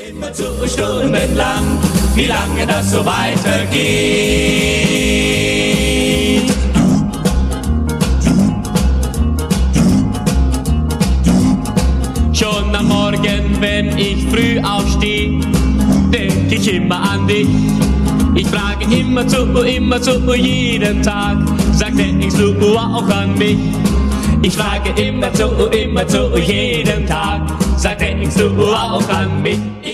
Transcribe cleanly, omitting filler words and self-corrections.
Immer zu stundenlang, wie lange das so weitergeht. Schon am Morgen, wenn ich früh aufstehe, denk ich immer an dich. Ich frage immer zu, jeden Tag, sag, denkst du auch an mich? Ich frage immer zu, jeden Tag, sag, denkst du auch an mich?